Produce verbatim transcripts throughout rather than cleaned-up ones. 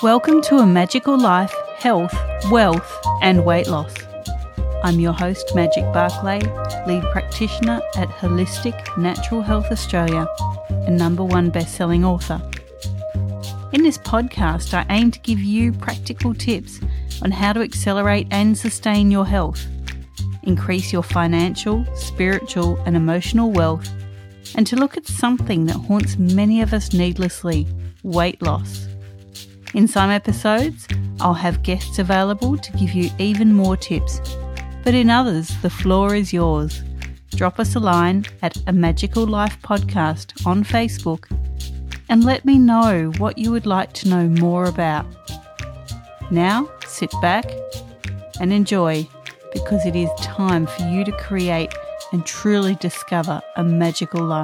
Welcome to A Magical Life, Health, Wealth and Weight Loss. I'm your host, Magic Barclay, lead practitioner at Holistic Natural Health Australia and number one best-selling author. In this podcast, I aim to give you practical tips on how to accelerate and sustain your health, increase your financial, spiritual and emotional wealth, and to look at something that haunts many of us needlessly, weight loss. In some episodes, I'll have guests available to give you even more tips, but in others, the floor is yours. Drop us a line at A Magical Life Podcast on Facebook and let me know what you would like to know more about. Now, sit back and enjoy, because it is time for you to create and truly discover a magical life.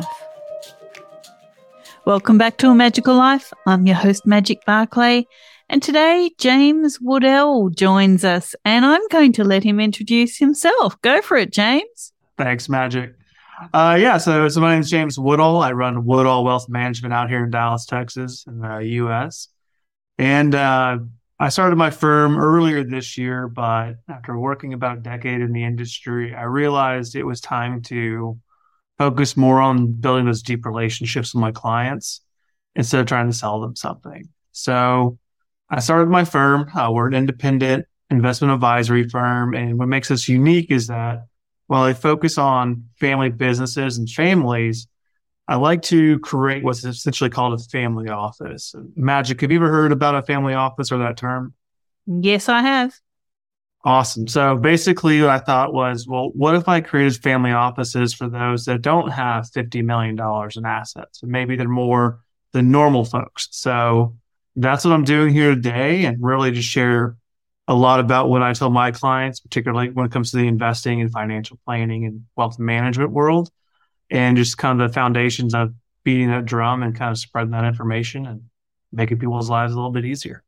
Welcome back to A Magical Life. I'm your host, Magic Barclay, and today James Woodell joins us, and I'm going to let him introduce himself. Go for it, James. Thanks, Magic. Uh, yeah, so, so my name is James Woodell. I run Woodell Wealth Management out here in Dallas, Texas, in the U S. And uh, I started my firm earlier this year, but after working about a decade in the industry, I realized it was time to focus more on building those deep relationships with my clients instead of trying to sell them something. So I started my firm. Uh, we're an independent investment advisory firm. And what makes us unique is that while I focus on family businesses and families, I like to create what's essentially called a family office. Magic, have you ever heard about a family office or that term? Yes, I have. Awesome. So basically what I thought was, well, what if I created family offices for those that don't have fifty million dollars in assets? And maybe they're more the normal folks. So that's what I'm doing here today, and really to share a lot about what I tell my clients, particularly when it comes to the investing and financial planning and wealth management world, and just kind of the foundations of beating that drum and kind of spreading that information and making people's lives a little bit easier.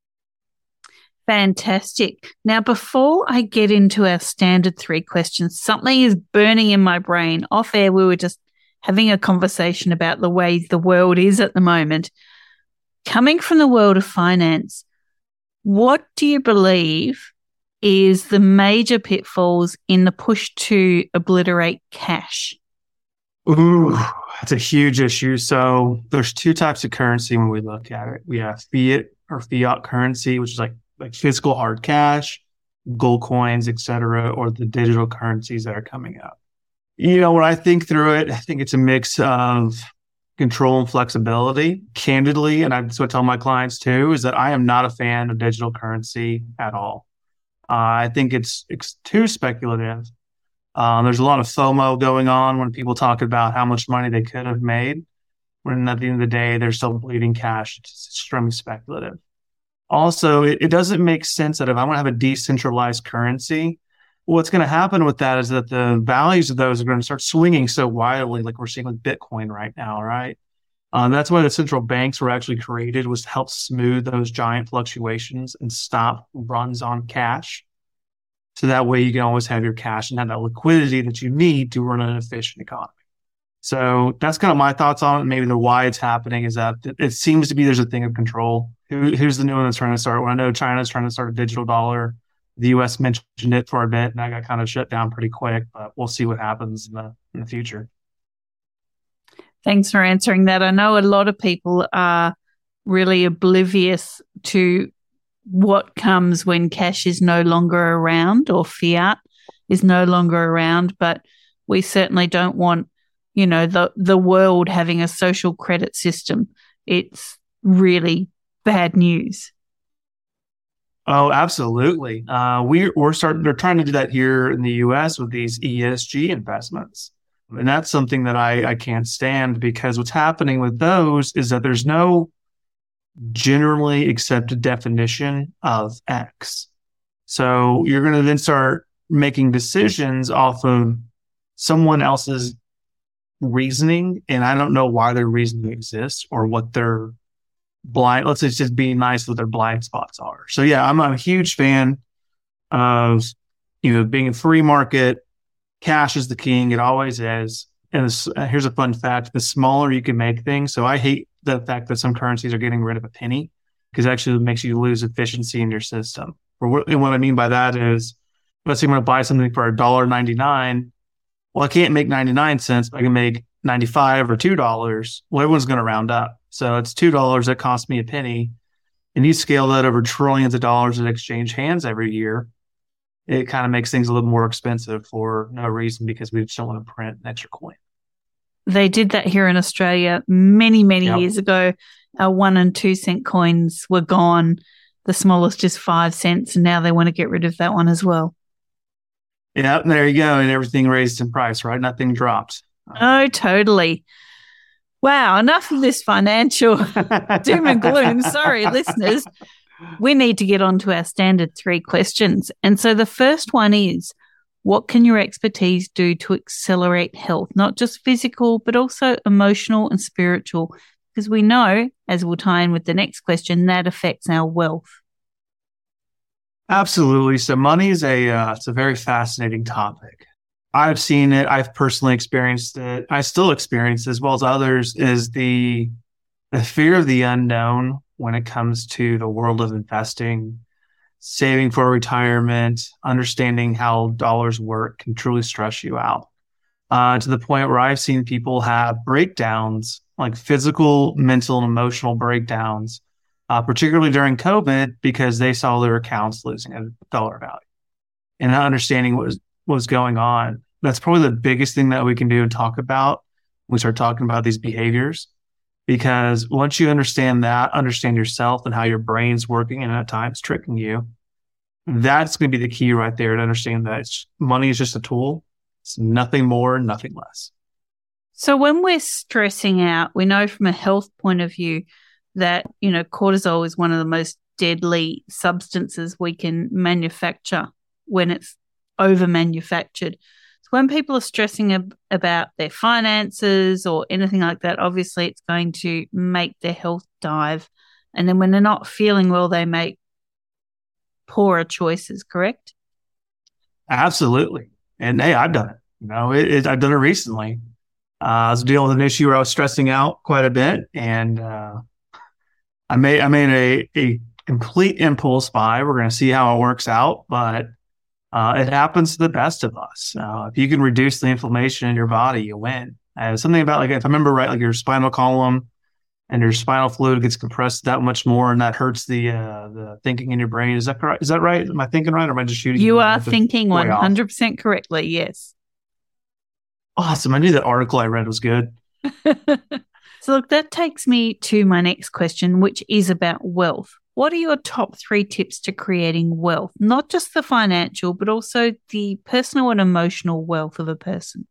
Fantastic. Now, before I get into our standard three questions, something is burning in my brain. Off air, we were just having a conversation about the way the world is at the moment. Coming from the world of finance, what do you believe is the major pitfalls in the push to obliterate cash? Ooh, that's a huge issue. So there's two types of currency when we look at it. We have fiat or fiat currency, which is like like physical hard cash, gold coins, et cetera, or the digital currencies that are coming up. You know, when I think through it, I think it's a mix of control and flexibility. Candidly, and that's what I tell my clients too, is that I am not a fan of digital currency at all. Uh, I think it's, it's too speculative. Um, there's a lot of FOMO going on when people talk about how much money they could have made, when at the end of the day, they're still bleeding cash. It's extremely speculative. Also, it, it doesn't make sense that if I want to have a decentralized currency, what's going to happen with that is that the values of those are going to start swinging so wildly, like we're seeing with Bitcoin right now, right? Um, that's why the central banks were actually created, was to help smooth those giant fluctuations and stop runs on cash. So that way you can always have your cash and have that liquidity that you need to run an efficient economy. So that's kind of my thoughts on it. Maybe the why it's happening is that it, it seems to be there's a thing of control. Who, who's the new one that's trying to start? Well, I know China's trying to start a digital dollar. The U S mentioned it for a bit, and that got kind of shut down pretty quick, but we'll see what happens in the, in the future. Thanks for answering that. I know a lot of people are really oblivious to what comes when cash is no longer around or fiat is no longer around, but we certainly don't want, you know, the, the world having a social credit system. It's really bad news. Oh, absolutely. Uh, we're, we're starting, they're trying to do that here in the U S with these E S G investments. And that's something that I, I can't stand, because what's happening with those is that there's no generally accepted definition of X. So you're going to then start making decisions off of someone else's reasoning. And I don't know why their reasoning exists or what their blind, let's just be nice what their blind spots are. So yeah, I'm a huge fan of, you know, being a free market. Cash is the king. It always is. And this, uh, here's a fun fact: the smaller you can make things. So I hate the fact that some currencies are getting rid of a penny. because actually it makes you lose efficiency in your system. And what I mean by that is, let's say I'm going to buy something for one dollar ninety-nine. Well, I can't make ninety-nine cents, but I can make ninety-five or two dollars. Well, everyone's going to round up. So it's two dollars that cost me a penny. And you scale that over trillions of dollars that exchange hands every year. It kind of makes things a little more expensive for no reason, because we just don't want to print an extra coin. They did that here in Australia many, many Yep. years ago. Our one and two cent coins were gone. The smallest just five cents. And now they want to get rid of that one as well. Yeah, there you go. And everything raised in price, right? Nothing dropped. Oh, totally. Wow. Enough of this financial doom and gloom. Sorry, listeners. We need to get on to our standard three questions. And so the first one is, what can your expertise do to accelerate health, not just physical, but also emotional and spiritual? Because we know, as we'll tie in with the next question, that affects our wealth. Absolutely. So money is a, uh, it's a very fascinating topic. I've seen it. I've personally experienced it. I still experience it, as well as others, is the, the fear of the unknown when it comes to the world of investing, saving for retirement, understanding how dollars work can truly stress you out. Uh, to the point where I've seen people have breakdowns, like physical, mental, and emotional breakdowns, uh, particularly during COVID, because they saw their accounts losing a dollar value and not understanding what was, what was going on. That's probably the biggest thing that we can do and talk about when we start talking about these behaviors. Because once you understand that, understand yourself and how your brain's working and at times tricking you, that's going to be the key right there, to understand that it's, money is just a tool. It's nothing more, nothing less. So when we're stressing out, we know from a health point of view that, you know, cortisol is one of the most deadly substances we can manufacture when it's over manufactured. So when people are stressing ab- about their finances or anything like that, obviously it's going to make their health dive. And then when they're not feeling well, they make poorer choices, correct? Absolutely. And hey, I've done it. You know, it, it, I've done it recently. Uh, I was dealing with an issue where I was stressing out quite a bit, and uh, I made I made a, a complete impulse buy. We're going to see how it works out, but uh, it happens to the best of us. Uh, if you can reduce the inflammation in your body, you win. Uh, something about, like, if I remember right, like your spinal column and your spinal fluid gets compressed that much more, and that hurts the uh, the thinking in your brain. Is that correct? Is that right? Am I thinking right, or am I just shooting? You are thinking one hundred percent correctly, yes. Awesome. I knew that article I read was good. So look, that takes me to my next question, which is about wealth. What are your top three tips to creating wealth? Not just the financial, but also the personal and emotional wealth of a person.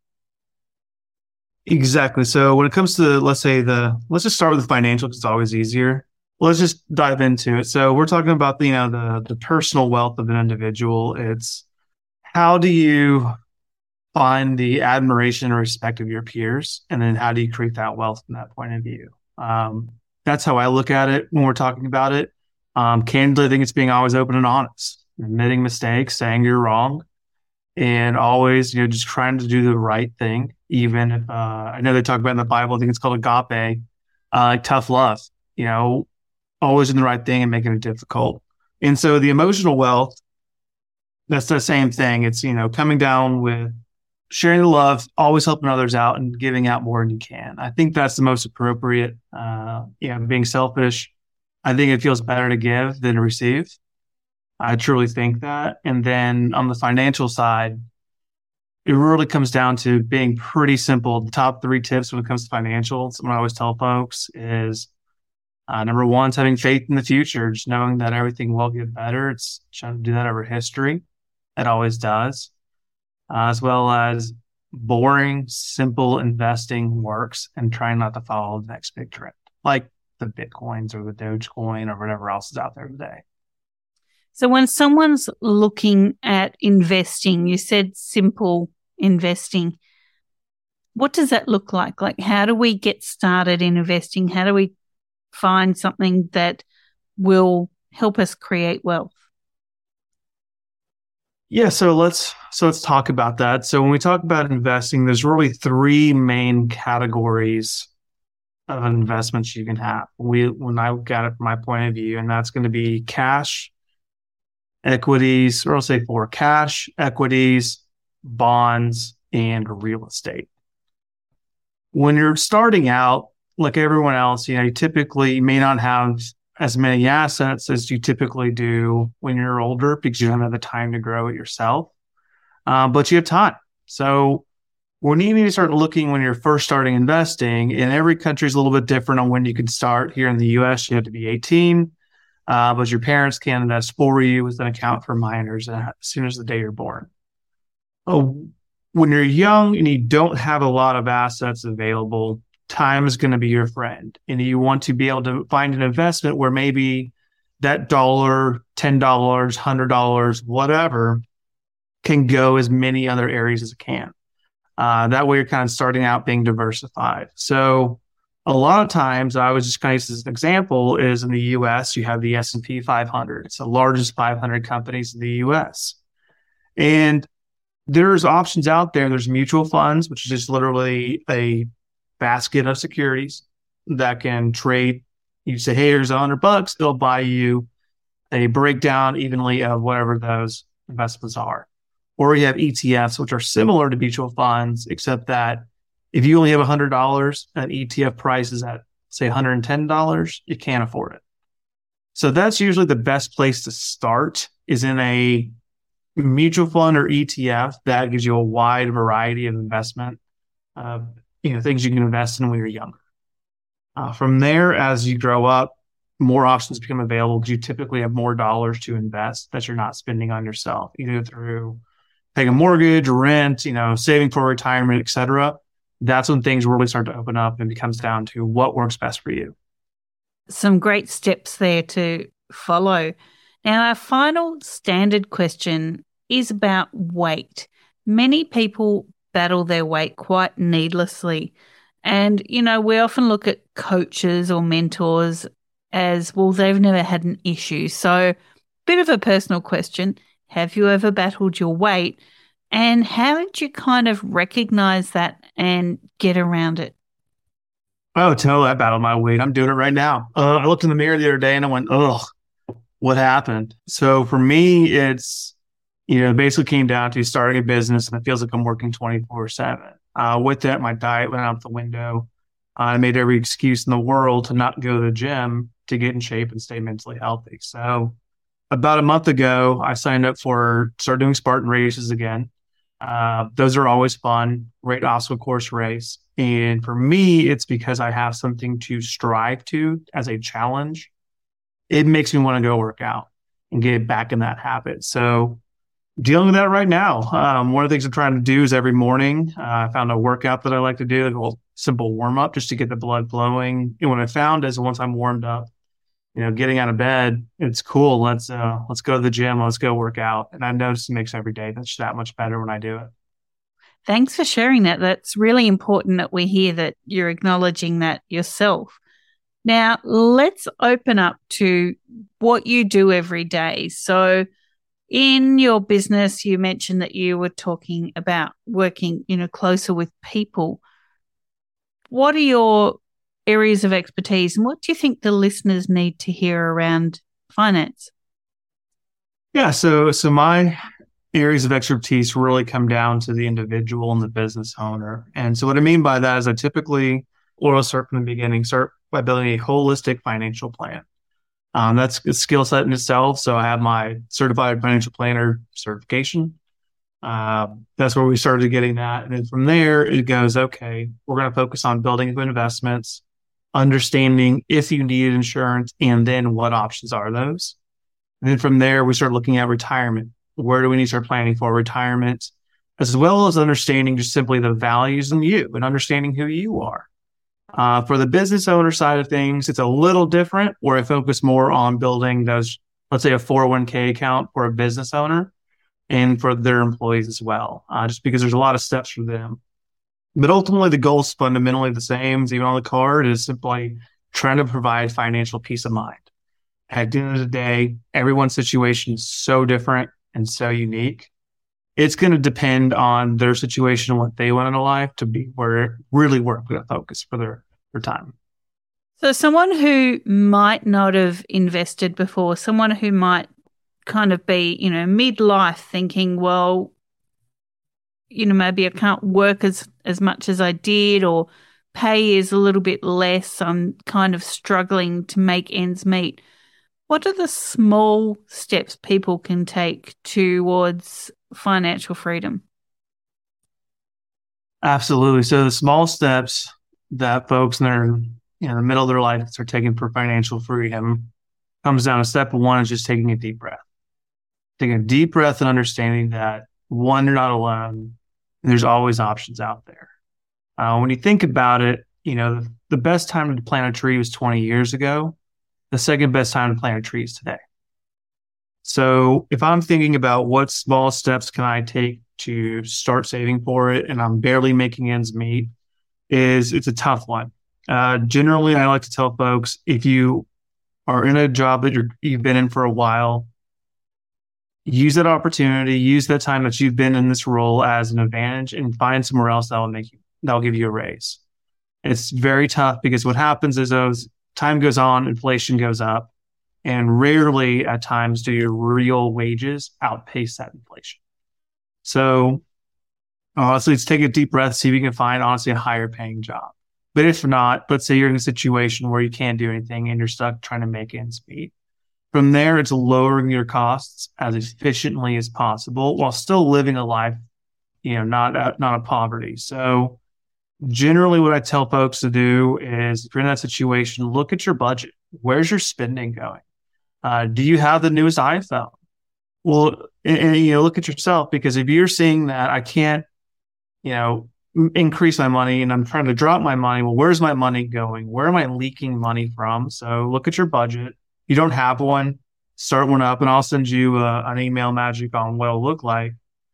Exactly. So when it comes to, let's say the, let's just start with the financial, because it's always easier. Let's just dive into it. So we're talking about the, you know, the, the personal wealth of an individual. It's, how do you find the admiration and respect of your peers? And then how do you create that wealth from that point of view? Um, that's how I look at it when we're talking about it. Um, candidly, I think it's being always open and honest, admitting mistakes, saying you're wrong, and always, you know, just trying to do the right thing. Even if, uh, I know they talk about in the Bible, I think it's called agape, uh, like tough love, you know, always doing the right thing and making it difficult. And so the emotional wealth, that's the same thing. It's, you know, coming down with sharing the love, always helping others out, and giving out more than you can. I think that's the most appropriate. Uh, you know, being selfish, I think it feels better to give than to receive. I truly think that. And then on the financial side, it really comes down to being pretty simple. The top three tips when it comes to financial, something I always tell folks is, uh, number one is having faith in the future, just knowing that everything will get better. It's trying to do that over history. It always does. Uh, as well as boring, simple investing works, and trying not to follow the next big trend, like the Bitcoins or the Dogecoin or whatever else is out there today. So when someone's looking at investing, you said simple investing. What does that look like? Like, how do we get started in investing? How do we find something that will help us create wealth? Yeah, so let's so let's talk about that. So when we talk about investing, there's really three main categories of investments you can have. We, when I look at it from my point of view, and that's going to be cash, equities, or I'll say four: cash, equities, bonds, and real estate. When you're starting out, like everyone else, you know, you typically may not have as many assets as you typically do when you're older because you don't have the time to grow it yourself. Uh, but you have time. So when you need to start looking when you're first starting investing, and every country is a little bit different on when you can start. Here in the U S, you have to be eighteen, uh, but your parents can invest for you with an account for minors as soon as the day you're born. Oh, when you're young and you don't have a lot of assets available, time is going to be your friend. And you want to be able to find an investment where maybe that dollar, ten dollars, one hundred dollars, whatever, can go as many other areas as it can. Uh, that way you're kind of starting out being diversified. So a lot of times, I was just kind of use as an example, is in the U S, you have the S and P five hundred. It's the largest five hundred companies in the U S. And there's options out there. There's mutual funds, which is just literally a basket of securities that can trade. You say, hey, here's a hundred bucks. It'll buy you a breakdown evenly of whatever those investments are. Or you have E T Fs, which are similar to mutual funds, except that if you only have one hundred dollars and E T F price is at, say, one hundred ten dollars, you can't afford it. So that's usually the best place to start, is in a mutual fund or E T F that gives you a wide variety of investment, uh, you know, things you can invest in when you're younger. Uh, from there, as you grow up, more options become available because you typically have more dollars to invest that you're not spending on yourself, either through paying a mortgage, rent, you know, saving for retirement, et cetera. That's when things really start to open up and it comes down to what works best for you. Some great steps there to follow. Now, our final standard question is about weight. Many people battle their weight quite needlessly. And, you know, we often look at coaches or mentors as, well, they've never had an issue. So, bit of a personal question. Have you ever battled your weight? And how did you kind of recognize that and get around it? Oh, totally. I battled my weight. I'm doing it right now. Uh, I looked in the mirror the other day and I went, ugh, what happened? So for me, it's, you know, basically came down to starting a business and it feels like I'm working twenty-four seven. Uh, with that, my diet went out the window. I made every excuse in the world to not go to the gym to get in shape and stay mentally healthy. So about a month ago, I signed up for, start doing Spartan races again. Uh, those are always fun, great obstacle course race. And for me, it's because I have something to strive to as a challenge. It makes me want to go work out and get back in that habit. So dealing with that right now. Um, one of the things I'm trying to do is every morning, uh, I found a workout that I like to do, a little simple warm up just to get the blood flowing. And what I found is once I'm warmed up, you know, getting out of bed, it's cool. Let's, uh, let's go to the gym. Let's go work out. And I notice it makes every day that's that much better when I do it. Thanks for sharing that. That's really important that we hear that you're acknowledging that yourself. Now, let's open up to what you do every day. So in your business, you mentioned that you were talking about working, you know, closer with people. What are your areas of expertise and what do you think the listeners need to hear around finance? Yeah, so so my areas of expertise really come down to the individual and the business owner. And so what I mean by that is I typically, or I'll start from the beginning, start by building a holistic financial plan. Um, that's a skill set in itself. So I have my certified financial planner certification. Uh, that's where we started getting that. And then from there, it goes, okay, we're going to focus on building investments, understanding if you need insurance, and then what options are those. And then from there, we start looking at retirement. Where do we need to start planning for retirement, as well as understanding just simply the values in you and understanding who you are. Uh, for the business owner side of things, it's a little different where I focus more on building those, let's say a four oh one k account for a business owner and for their employees as well, uh, just because there's a lot of steps for them. But ultimately, the goal is fundamentally the same as even on the card, is simply trying to provide financial peace of mind. At the end of the day, everyone's situation is so different and so unique. It's going to depend on their situation and what they want in life to be where really where I'm going to focus for their, their time. So someone who might not have invested before, someone who might kind of be, you know, midlife thinking, well, you know, maybe I can't work as, as much as I did, or pay is a little bit less. I'm kind of struggling to make ends meet. What are the small steps people can take towards financial freedom? Absolutely. So the small steps that folks in their, you know, the middle of their life are taking for financial freedom comes down to step one is just taking a deep breath. Taking a deep breath and understanding that, one, you're not alone. And there's always options out there. Uh, when you think about it, you know, the, the best time to plant a tree was twenty years ago. The second best time to plant a tree is today. So if I'm thinking about what small steps can I take to start saving for it, and I'm barely making ends meet, is it's a tough one. Uh, generally, I like to tell folks, if you are in a job that you're, you've been in for a while, use that opportunity, use that time that you've been in this role as an advantage, and find somewhere else that will make you, that'll give you a raise. It's very tough because what happens is as time goes on, inflation goes up, and rarely at times do your real wages outpace that inflation. So honestly, let's take a deep breath, see if you can find honestly a higher paying job. But if not, let's say you're in a situation where you can't do anything and you're stuck trying to make ends meet. From there, it's lowering your costs as efficiently as possible while still living a life, you know, not, not a poverty. So generally what I tell folks to do is if you're in that situation, look at your budget. Where's your spending going? Uh, do you have the newest iPhone? Well, and, and, you know, look at yourself, because if you're seeing that I can't, you know, m- increase my money and I'm trying to drop my money, well, where's my money going? Where am I leaking money from? So look at your budget. You don't have one, start one up, and I'll send you uh, an email magic on what it'll look like,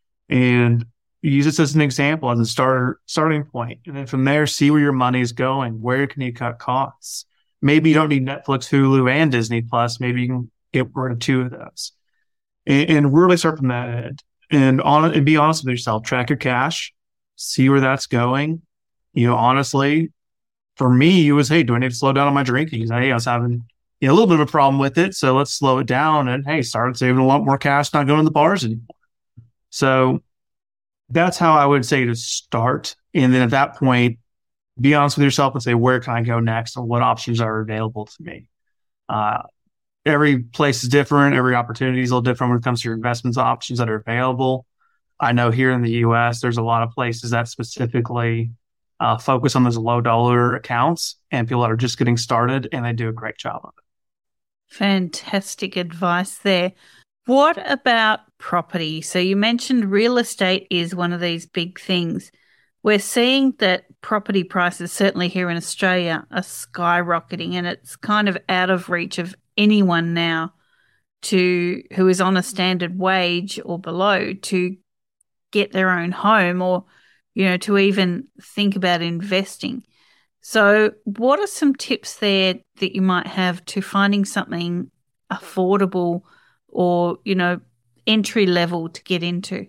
and use this as an example, as a starter starting point. And then from there, see where your money is going. Where can you cut costs? Maybe you don't need Netflix, Hulu, and Disney Plus. Maybe you can get rid of two of those, and, and really start from that end. And on and be honest with yourself. Track your cash, see where that's going. You know, honestly, for me, it was, hey, do I need to slow down on my drinking? Because hey, I was having you know, a little bit of a problem with it, so let's slow it down. And hey, started saving a lot more cash, not going to the bars anymore. So that's how I would say to start. And then at that point, be honest with yourself and say, where can I go next and what options are available to me? Uh, every place is different. Every opportunity is a little different when it comes to your investments options that are available. I know here in the U S, there's a lot of places that specifically uh, focus on those low dollar accounts and people that are just getting started, and they do a great job of it. Fantastic advice there. What about property? So you mentioned real estate is one of these big things. We're seeing that property prices, certainly here in Australia, are skyrocketing, and it's kind of out of reach of anyone now to who is on a standard wage or below to get their own home, or, you know, to even think about investing. So what are some tips there that you might have to finding something affordable or, you know, entry level to get into?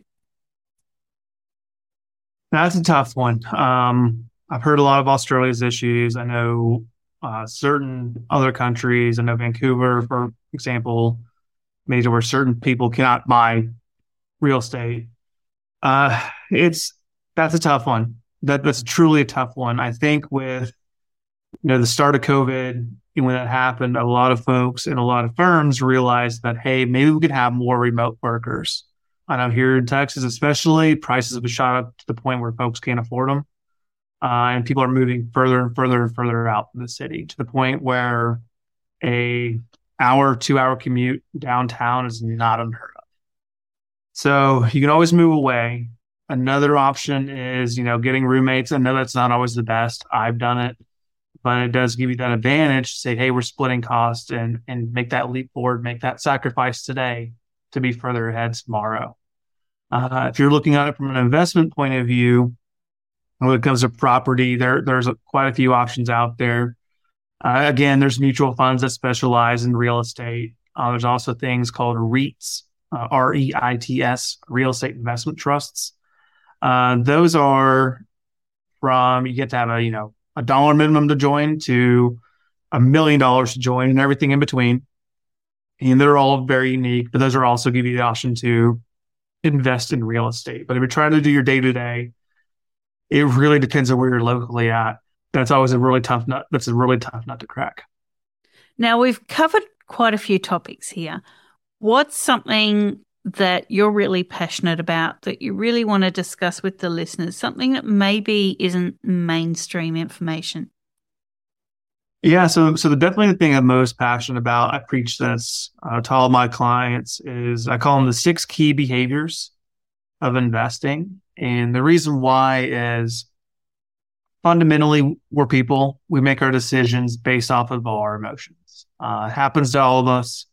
That's a tough one. Um, I've heard a lot of Australia's issues. I know uh, certain other countries. I know Vancouver, for example, made where certain people cannot buy real estate. Uh, it's that's a tough one. That that's truly a tough one. I think with you know the start of COVID, and when that happened, a lot of folks and a lot of firms realized that, hey, maybe we could have more remote workers. I know here in Texas, especially, prices have shot up to the point where folks can't afford them. Uh, and people are moving further and further and further out from the city to the point where a hour, two hour commute downtown is not unheard of. So you can always move away. Another option is, you know, getting roommates. I know that's not always the best. I've done it, but it does give you that advantage to say, hey, we're splitting costs and, and make that leap forward, make that sacrifice today to be further ahead tomorrow. Uh, if you're looking at it from an investment point of view, when it comes to property, there there's a, quite a few options out there. Uh, again, there's mutual funds that specialize in real estate. Uh, there's also things called REITs, uh, R E I T S, real estate investment trusts. Uh, those are from, you get to have a, you know, a dollar minimum to join to a million dollars to join, and everything in between. And they're all very unique, but those are also give you the option to invest in real estate. But if you're trying to do your day to day, it really depends on where you're locally at. That's always a really tough nut. That's a really tough nut to crack. Now, we've covered quite a few topics here. What's something that you're really passionate about that you really want to discuss with the listeners, something that maybe isn't mainstream information? Yeah, so so the definitely the thing I'm most passionate about, I preach this uh, to all my clients, is I call them the six key behaviors of investing. And the reason why is fundamentally we're people. We make our decisions based off of our emotions. Uh, it happens to all of us.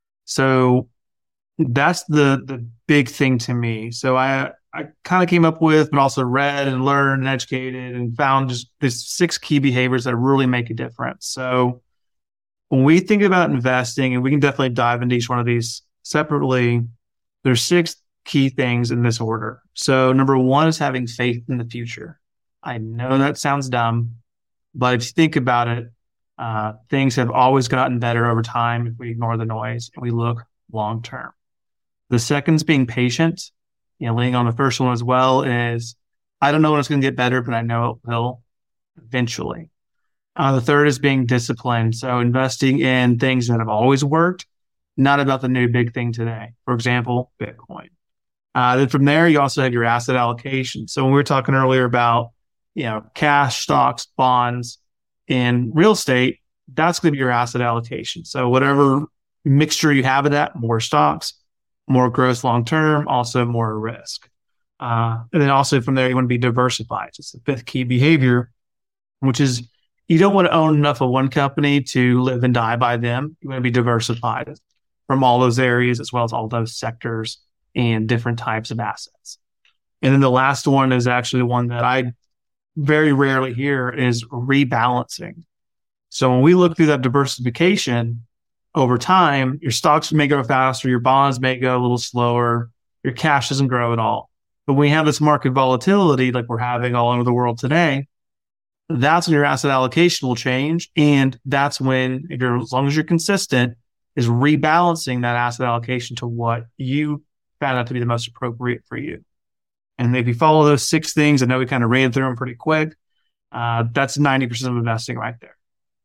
So that's the the big thing to me. So I I kind of came up with, but also read and learned and educated and found just these six key behaviors that really make a difference. So when we think about investing, and we can definitely dive into each one of these separately, there's six key things in this order. So number one is having faith in the future. I know that sounds dumb, but if you think about it, uh, things have always gotten better over time if we ignore the noise and we look long term. The second is being patient. You know, leaning on the first one as well is, I don't know when it's going to get better, but I know it will eventually. Uh, the third is being disciplined. So investing in things that have always worked, not about the new big thing today. For example, Bitcoin. Uh, then from there, you also have your asset allocation. So when we were talking earlier about, you know, cash, stocks, bonds, and real estate, that's going to be your asset allocation. So whatever mixture you have of that, more stocks, more growth long-term, also more risk. Uh, and then also from there, you want to be diversified. It's the fifth key behavior, which is you don't want to own enough of one company to live and die by them. You want to be diversified from all those areas as well as all those sectors and different types of assets. And then the last one is actually one that I very rarely hear is rebalancing. So when we look through that diversification, over time, your stocks may go faster, your bonds may go a little slower, your cash doesn't grow at all. But when we have this market volatility like we're having all over the world today, that's when your asset allocation will change. And that's when, if you're, as long as you're consistent, is rebalancing that asset allocation to what you found out to be the most appropriate for you. And if you follow those six things, I know we kind of ran through them pretty quick. Uh, that's ninety percent of investing right there.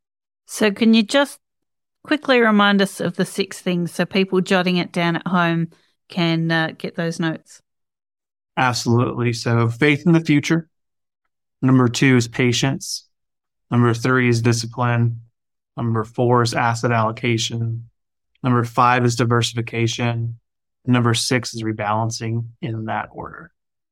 So can you just quickly remind us of the six things so people jotting it down at home can uh, get those notes? Absolutely. So faith in the future. Number two is patience. Number three is discipline. Number four is asset allocation. Number five is diversification. Number six is rebalancing, in that order.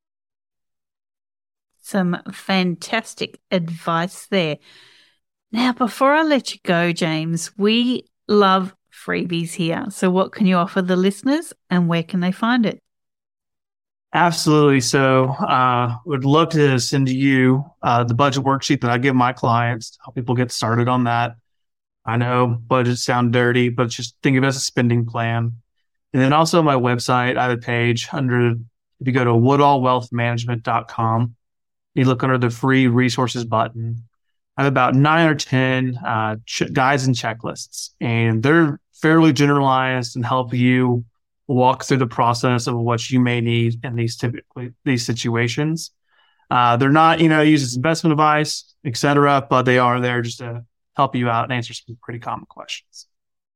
Some fantastic advice there. Now, before I let you go, James, we love freebies here. So what can you offer the listeners and where can they find it? Absolutely. So uh would love to send to you uh, the budget worksheet that I give my clients to help people get started on that. I know budgets sound dirty, but just think of it as a spending plan. And then also my website, I have a page under, if you go to woodall wealth management dot com, you look under the free resources button. I have about nine or ten uh, ch- guides and checklists, and they're fairly generalized and help you walk through the process of what you may need in these typically these situations. Uh, they're not, you know, used as investment advice, et cetera, but they are there just to help you out and answer some pretty common questions.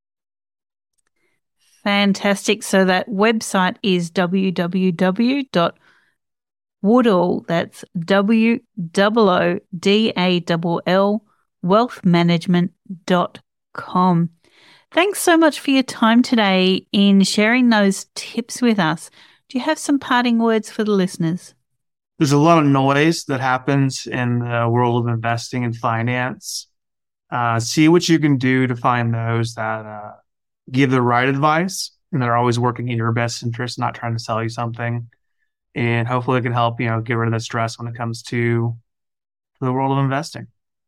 Fantastic. So that website is w w w dot woodall, that's W O O D A L L, wealth management dot com. Thanks so much for your time today in sharing those tips with us. Do you have some parting words for the listeners? There's a lot of noise that happens in the world of investing and finance. Uh, see what you can do to find those that uh, give the right advice and they're always working in your best interest, not trying to sell you something. And hopefully it can help, you know, get rid of the stress when it comes to, to the world of investing.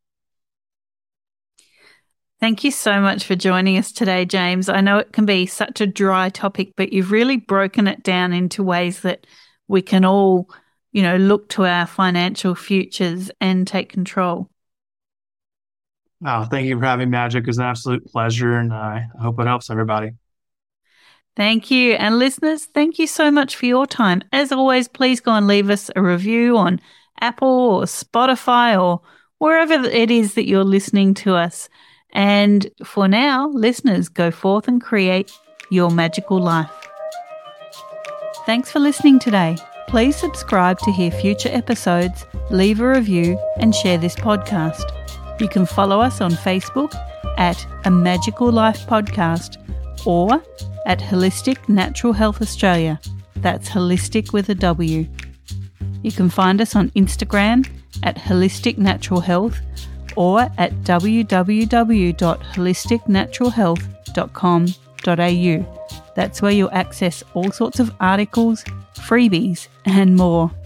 Thank you so much for joining us today, James. I know it can be such a dry topic, but you've really broken it down into ways that we can all, you know, look to our financial futures and take control. Oh, thank you for having me, Magic. It was an absolute pleasure, and uh, I hope it helps everybody. Thank you. And listeners, thank you so much for your time. As always, please go and leave us a review on Apple or Spotify or wherever it is that you're listening to us. And for now, listeners, go forth and create your magical life. Thanks for listening today. Please subscribe to hear future episodes, leave a review, and share this podcast. You can follow us on Facebook at A Magical Life Podcast or at Holistic Natural Health Australia. That's holistic with a W. You can find us on Instagram at Holistic Natural Health or at w w w dot holistic natural health dot com dot a u. That's where you'll access all sorts of articles, freebies, and more.